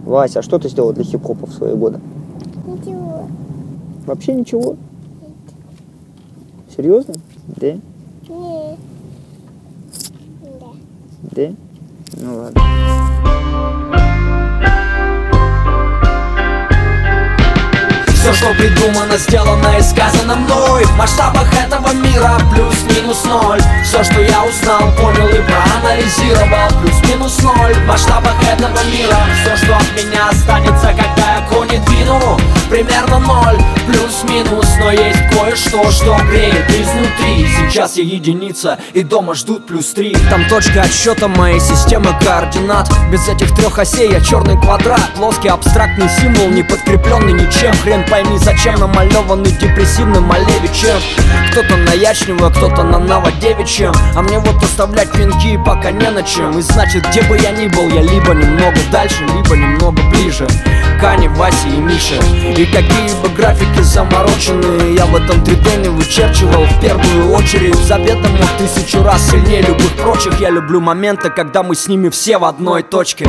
Вася, а что ты сделал для хип-хопа в свои годы? Ничего. Вообще ничего? Серьезно? Да? Не. Да. Да? Ну ладно. Все, что придумано, сделано и сказано мной в масштабах этого мира плюс-минус ноль. Все, что я узнал, понял и проанализировал плюс-минус ноль в масштабах этого мира. Все, что от меня останется, когда я кони двину, примерно ноль, плюс-минус. Но есть кое-что, что греет изнутри. Сейчас я единица, и дома ждут +3. Там точка отсчета моей системы координат. Без этих трех осей я черный квадрат. Плоский абстрактный символ, не подкрепленный ничем. Хрен пойми зачем, намалеванный депрессивным Малевичем. Кто-то на ячнево, кто-то на новодевичьем. А мне вот оставлять венки пока не на чем. И значит, где бы я ни был, я либо немного дальше, либо немного ближе. Кани, Васи и Миша. И какие бы графики замороченные я в этом 3D не вычерчивал в первую очередь. Заведомо в 1000 раз сильнее любых прочих. Я люблю моменты, когда мы с ними все в одной точке.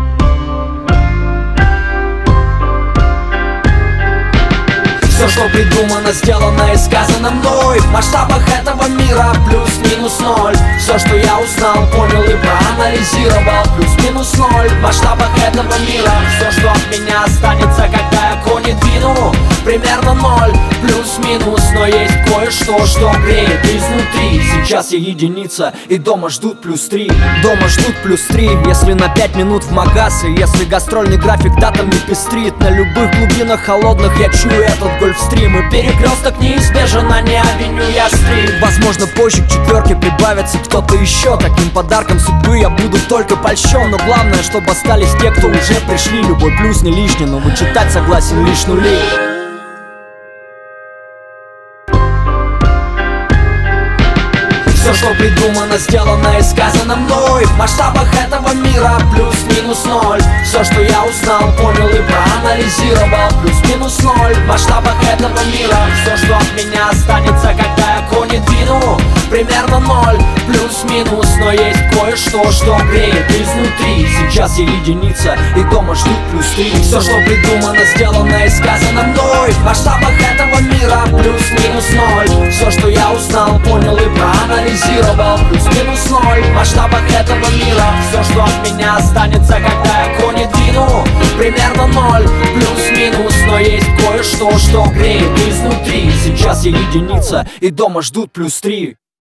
Все, что придумано, сделано и сказано мной в масштабах этого мира плюс-минус ноль. Все, что я узнал, понял и проанализировал плюс-минус ноль в масштабах этого мира. Все, что от меня останется, когда я кони двину, примерно ноль, плюс-минус. Но есть кое-что, что греет изнутри. Сейчас я единица, и дома ждут +3. Дома ждут +3, если на 5 минут в магаз. И если гастрольный график датами пестрит. На любых глубинах холодных я чую этот гольфстрим. И перекресток неизбежен, а не авеню я стрит. Возможно, позже к четверке прибавится кто-то еще. Таким подарком судьбы я буду только польщен. Но главное, чтобы остались те, кто уже пришли. Любой плюс не лишний, но вычитать согласен лишь нули. Все, что придумано, сделано и сказано мной в масштабах этого мира плюс-минус ноль. Все, что я узнал, понял и проанализировал плюс-минус ноль в масштабах этого мира. Все, что от меня останется, когда я кони двину, примерно ноль, плюс-минус. Но есть кое-что, что греет изнутри. Сейчас я единица, и дома ждут +3. Все, что придумано, сделано и сказано мной в масштабах этого мира плюс-минус ноль. Все, что я узнал, понял и проанализировал плюс-минус ноль в масштабах этого мира. Все, что от меня останется, когда я кони двину, примерно ноль, плюс-минус. Но есть кое-что, что греет изнутри. Сейчас я единица, и дома ждут +3.